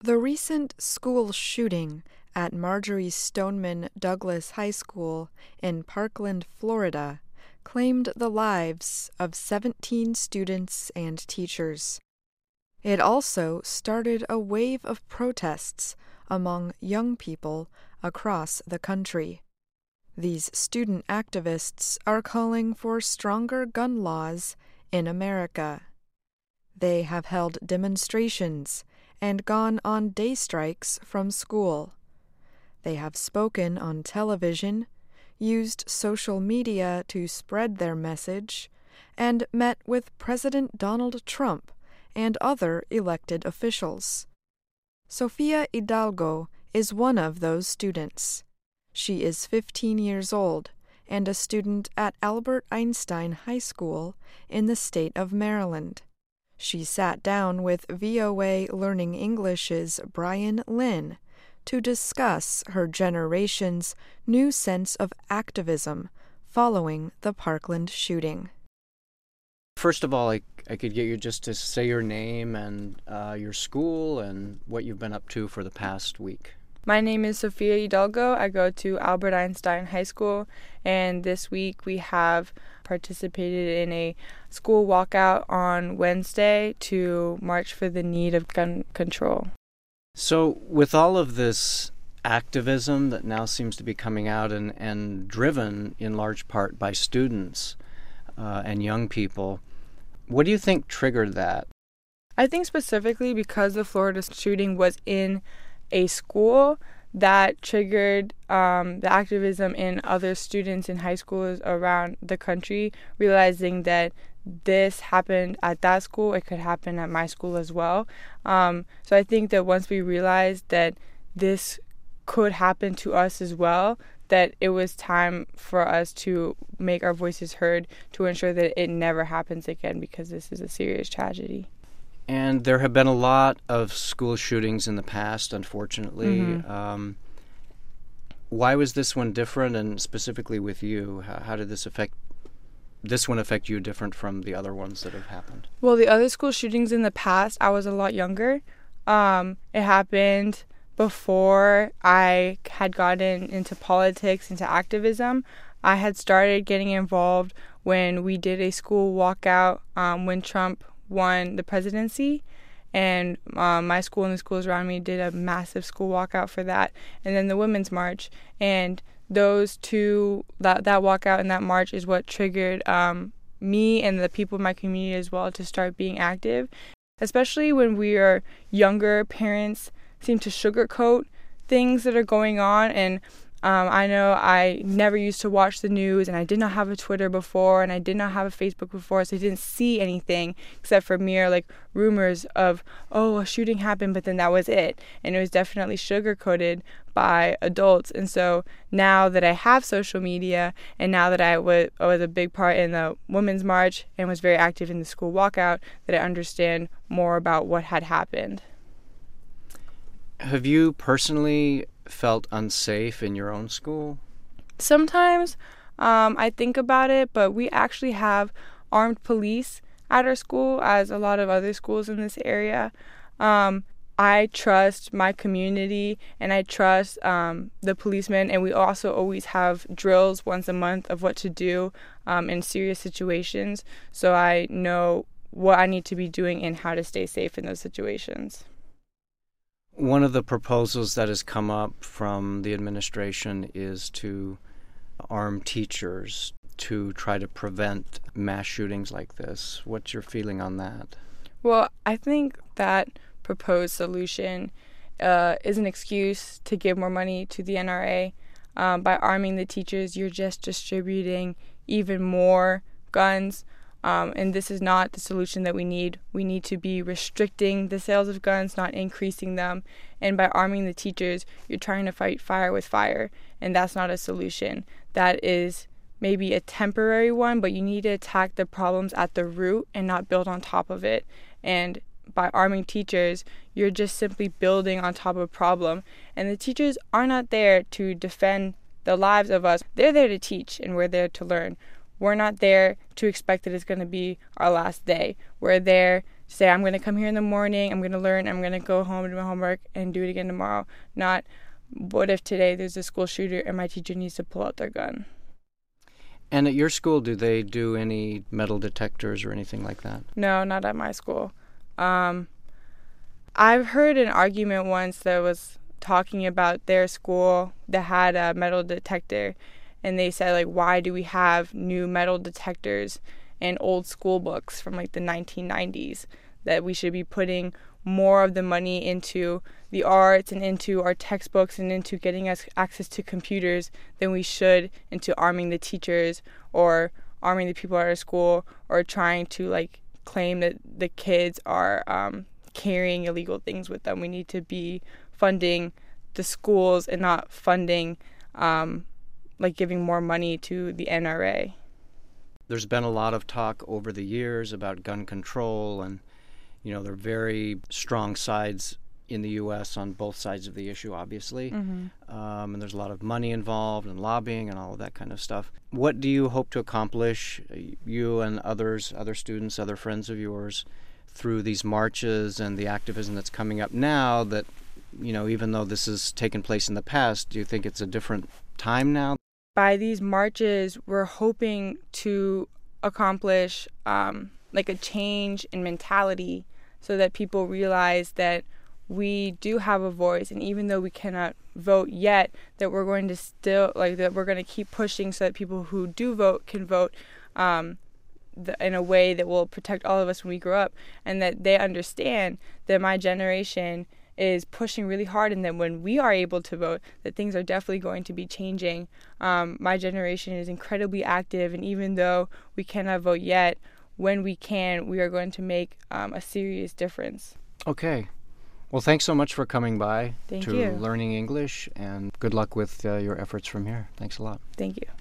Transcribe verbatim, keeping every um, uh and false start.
The recent school shooting at Marjory Stoneman Douglas High School in Parkland, Florida, claimed the lives of seventeen students and teachers. It also started a wave of protests among young people across the country. These student activists are calling for stronger gun laws in America. They have held demonstrations and gone on day strikes from school. They have spoken on television, used social media to spread their message, and met with President Donald Trump and other elected officials. Sofia Hidalgo is one of those students. She is fifteen years old and a student at Albert Einstein High School in the state of Maryland. She sat down with V O A Learning English's Brian Lynn to discuss her generation's new sense of activism following the Parkland shooting. First of all, I, I could get you just to say your name and uh, your school and what you've been up to for the past week. My name is Sofia Hidalgo. I go to Albert Einstein High School, and this week we have participated in a school walkout on Wednesday to march for the need of gun control. So with all of this activism that now seems to be coming out and, and driven in large part by students uh, and young people, what do you think triggered that? I think specifically because the Florida shooting was in a school, that triggered um, the activism in other students in high schools around the country, realizing that this happened at that school, it could happen at my school as well. Um, so I think that once we realized that this could happen to us as well, that it was time for us to make our voices heard to ensure that it never happens again, because this is a serious tragedy. And there have been a lot of school shootings in the past, unfortunately. Mm-hmm. Um, why was this one different, and specifically with you? How, how did this affect this one affect you different from the other ones that have happened? Well, the other school shootings in the past, I was a lot younger. Um, it happened before I had gotten into politics, into activism. I had started getting involved when we did a school walkout um, when Trump won the presidency, and um, my school and the schools around me did a massive school walkout for that, and then the Women's March. And those two, that, that walkout and that march is what triggered um, me and the people in my community as well to start being active. Especially when we are younger, parents seem to sugarcoat things that are going on, and Um, I know I never used to watch the news, and I did not have a Twitter before, and I did not have a Facebook before, so I didn't see anything except for mere like rumors of, oh, a shooting happened, but then that was it. And it was definitely sugar-coated by adults. And so now that I have social media, and now that I was, I was a big part in the Women's March and was very active in the school walkout, that I understand more about what had happened. Have you personally felt unsafe in your own school? Sometimes um, I think about it, but we actually have armed police at our school, as a lot of other schools in this area. Um, I trust my community, and I trust um, the policemen, and we also always have drills once a month of what to do um, in serious situations, so I know what I need to be doing and how to stay safe in those situations. One of the proposals that has come up from the administration is to arm teachers to try to prevent mass shootings like this. What's your feeling on that? Well, I think that proposed solution uh, is an excuse to give more money to the N R A. Um, by arming the teachers, you're just distributing even more guns. Um, and this is not the solution that we need. We need to be restricting the sales of guns, not increasing them. And by arming the teachers, you're trying to fight fire with fire. And that's not a solution. That is maybe a temporary one, but you need to attack the problems at the root and not build on top of it. And by arming teachers, you're just simply building on top of a problem. And the teachers are not there to defend the lives of us. They're there to teach, and we're there to learn. We're not there to expect that it's going to be our last day. We're there say, I'm going to come here in the morning, I'm going to learn, I'm going to go home and do my homework and do it again tomorrow. Not, what if today there's a school shooter and my teacher needs to pull out their gun? And at your school, do they do any metal detectors or anything like that? No, not at my school. Um, I've heard an argument once that was talking about their school that had a metal detector, and they said, like, why do we have new metal detectors in old school books from like the nineteen nineties? That we should be putting more of the money into the arts and into our textbooks and into getting us access to computers than we should into arming the teachers or arming the people at our school, or trying to like claim that the kids are um, carrying illegal things with them. We need to be funding the schools and not funding um, like giving more money to the N R A. There's been a lot of talk over the years about gun control, and you know, there are very strong sides in the U S on both sides of the issue, obviously. Mm-hmm. Um, and there's a lot of money involved and lobbying and all of that kind of stuff. What do you hope to accomplish, you and others, other students, other friends of yours, through these marches and the activism that's coming up now that, you know, even though this has taken place in the past, do you think it's a different time now? By these marches, we're hoping to accomplish um, like a change in mentality so that people realize that we do have a voice, and even though we cannot vote yet, that we're going to still, like, that we're going to keep pushing so that people who do vote can vote um, the, in a way that will protect all of us when we grow up, and that they understand that my generation is pushing really hard, and that when we are able to vote, that things are definitely going to be changing. Um, my generation is incredibly active, and even though we cannot vote yet, when we can, we are going to make um, a serious difference. Okay. Well, thanks so much for coming by Thank to you. Learning English, and good luck with uh, your efforts from here. Thanks a lot. Thank you.